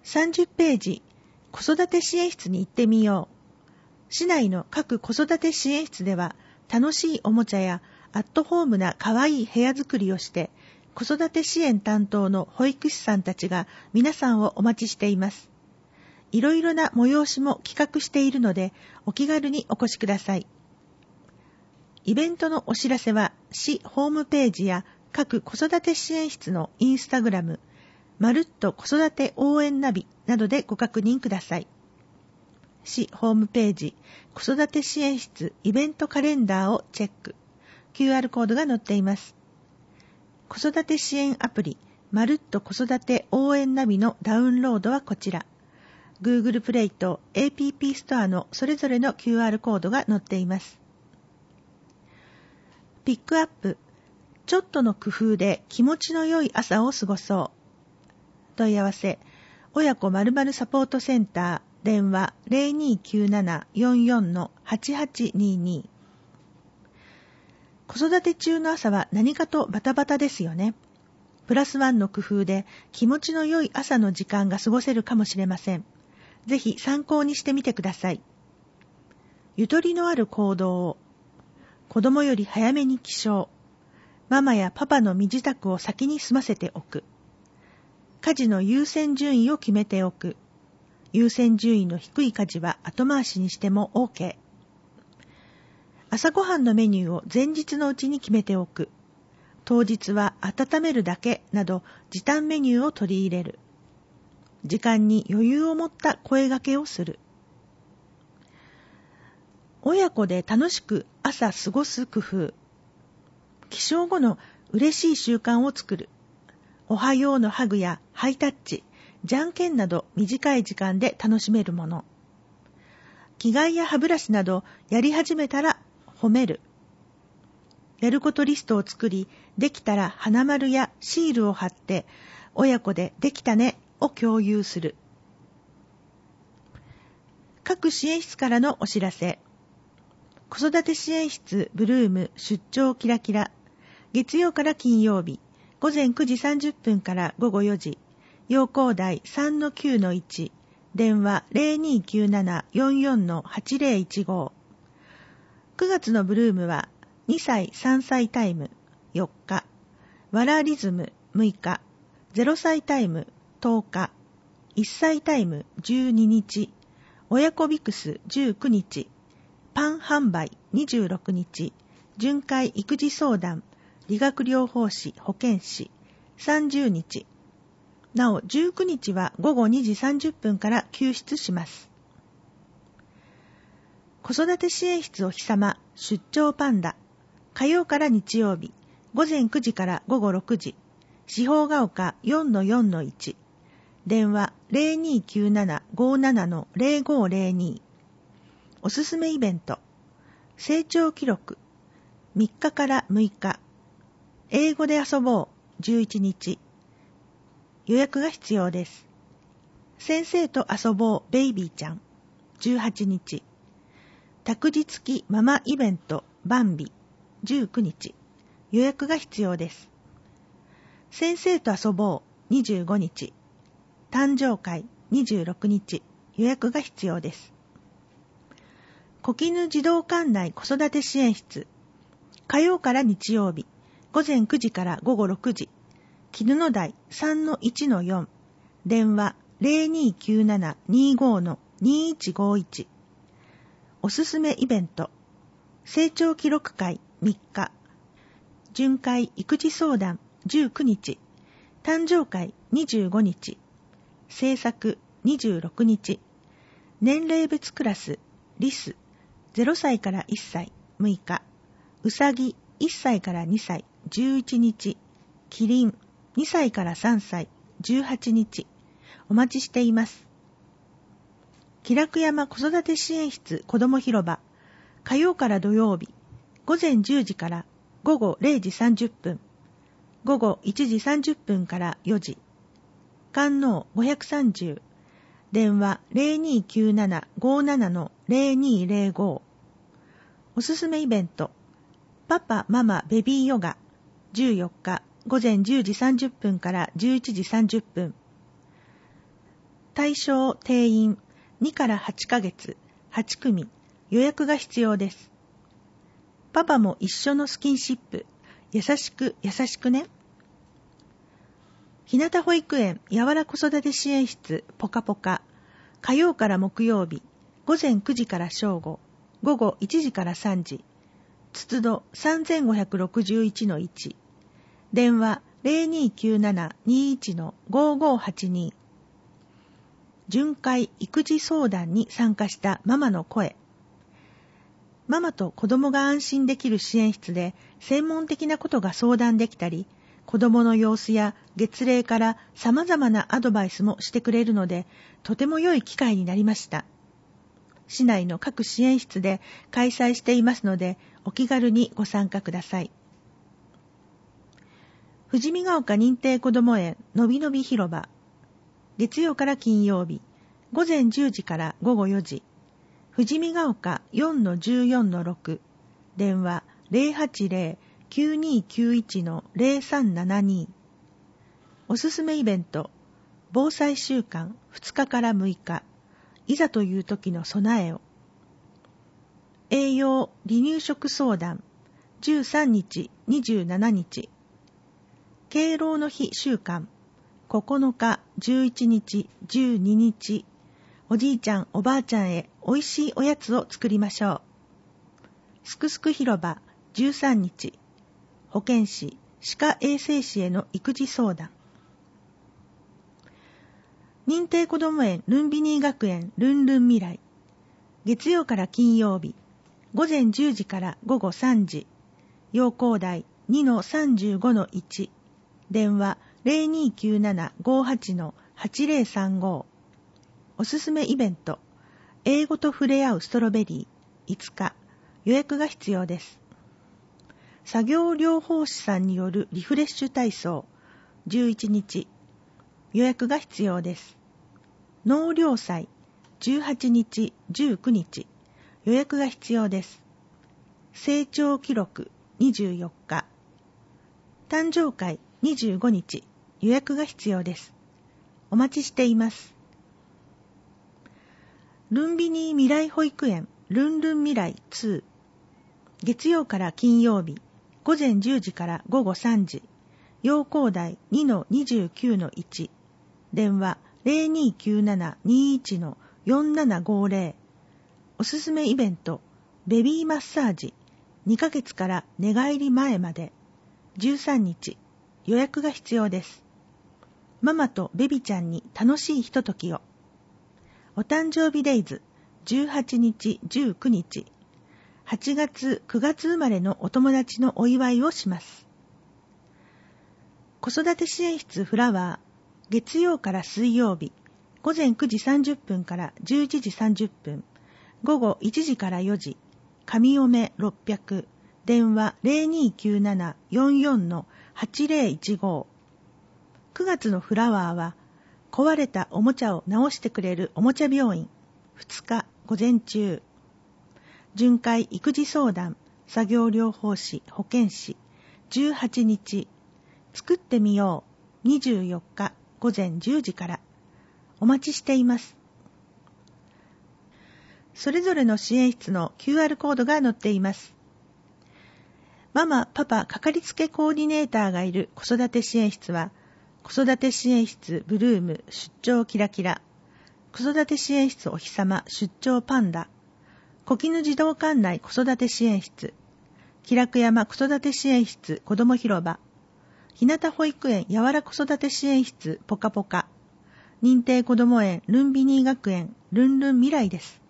30ページ、子育て支援室に行ってみよう。市内の各子育て支援室では、楽しいおもちゃやアットホームな可愛い部屋作りをして、子育て支援担当の保育士さんたちが皆さんをお待ちしています。いろいろな催しも企画しているので、お気軽にお越しください。イベントのお知らせは、市ホームページや各子育て支援室のインスタグラム、まるっと子育て応援ナビなどでご確認ください。市ホームページ、子育て支援室イベントカレンダーをチェック。QR コードが載っています。子育て支援アプリ、まるっと子育て応援ナビのダウンロードはこちら。Google プレイと APP ストアのそれぞれの QR コードが載っています。ピックアップ、ちょっとの工夫で気持ちの良い朝を過ごそう。問い合わせ、親子〇〇サポートセンター、電話 0297-44-8822。子育て中の朝は何かとバタバタですよね。プラスワンの工夫で気持ちの良い朝の時間が過ごせるかもしれません。ぜひ参考にしてみてください。ゆとりのある行動を。子供より早めに起床。ママやパパの身支度を先に済ませておく。家事の優先順位を決めておく。優先順位の低い家事は後回しにしても OK。朝ごはんのメニューを前日のうちに決めておく。当日は温めるだけなど時短メニューを取り入れる。時間に余裕を持った声掛けをする。親子で楽しく朝過ごす工夫。起床後の嬉しい習慣を作る。おはようのハグやハイタッチ、じゃんけんなど短い時間で楽しめるもの。着替えや歯ブラシなどやり始めたら褒める。やることリストを作り、できたら花丸やシールを貼って、親子でできたねを共有する。各支援室からのお知らせ。子育て支援室ブルーム出張キラキラ。月曜から金曜日。午前9時30分から午後4時、要項台 3-9-1、電話 0297-44-8015。9月のブルームは、2歳3歳タイム4日、ワラリズム6日、0歳タイム10日、1歳タイム12日、親子ビクス19日、パン販売26日、巡回育児相談、理学療法士、保健師、30日。なお、19日は午後2時30分から休室します。子育て支援室お日様、出張パンダ。火曜から日曜日、午前9時から午後6時。四方ヶ丘 4-4-1。電話 0297-57-0502。おすすめイベント。成長記録。3日から6日。英語で遊ぼう11日。予約が必要です。先生と遊ぼうベイビーちゃん18日。託児付きママイベントバンビ19日。予約が必要です。先生と遊ぼう25日。誕生会26日。予約が必要です。小絹児童館内子育て支援室。火曜から日曜日。午前9時から午後6時。絹の台 3-1-4。電話 0297-25-2151。おすすめイベント。成長記録会3日。巡回育児相談19日。誕生会25日。制作26日。年齢別クラスリス0歳から1歳6日。うさぎ1歳から2歳11日。キリン2歳から3歳18日。お待ちしています。気楽山子育て支援室子ども広場。火曜から土曜日。午前10時から午後0時30分。午後1時30分から4時。観音530。電話 0297-57-0205。おすすめイベント。パパママベビーヨガ14日午前10時30分から11時30分。太対象定員2から8ヶ月、8組、予約が必要です。パパも一緒のスキンシップ、優しく優しくね。ひなた保育園やわら子育て支援室ポカポカ、火曜から木曜日、午前9時から正午、午後1時から3時、つつど 3561-1、電話 0297-21-5582。巡回育児相談に参加したママの声。ママと子供が安心できる支援室で専門的なことが相談できたり、子供の様子や月齢から様々なアドバイスもしてくれるので、とても良い機会になりました。市内の各支援室で開催していますので、お気軽にご参加ください。富士見ヶ丘認定こども園のびのび広場、月曜から金曜日、午前10時から午後4時、富士見ヶ丘 4-14-6、電話 080-9291-0372。おすすめイベント、防災週間2日から6日、いざという時の備えを。栄養離乳食相談、13日、27日。敬老の日週間、9日、11日、12日。おじいちゃん、おばあちゃんへおいしいおやつを作りましょう。すくすく広場、13日。保健師、歯科衛生士への育児相談。認定こども園ルンビニー学園ルンルン未来。月曜から金曜日、午前10時から午後3時。要項台 2-35-1。電話 0297-58-8035。おすすめイベント、英語と触れ合うストロベリー、5日、予約が必要です。作業療法士さんによるリフレッシュ体操、11日、予約が必要です。納涼祭、18日、19日、予約が必要です。成長記録、24日、誕生会、25日、予約が必要です。お待ちしています。ルンビニー未来保育園ルンルン未来2。月曜から金曜日、午前10時から午後3時。要項台 2-29-1。電話 0297-21-4750。おすすめイベント、ベビーマッサージ。2ヶ月から寝返り前まで。13日。予約が必要です。ママとベビちゃんに楽しいひとときを。お誕生日デイズ、18日、19日。8月、9月生まれのお友達のお祝いをします。子育て支援室フラワー、月曜から水曜日、午前9時30分から11時30分、午後1時から4時、神嫁600、電話 0297-44-8015。9月のフラワーは、壊れたおもちゃを直してくれるおもちゃ病院、2日午前中。巡回育児相談、作業療法士、保健師、18日。作ってみよう、24日午前10時から。お待ちしています。それぞれの支援室の QR コードが載っています。ママ、パパ、かかりつけコーディネーターがいる子育て支援室は、子育て支援室ブルーム出張キラキラ、子育て支援室お日様出張パンダ、小絹児童館内子育て支援室、気楽山子育て支援室子ども広場、ひなた保育園やわら子育て支援室ポカポカ、認定こども園ルンビニー学園ルンルン未来です。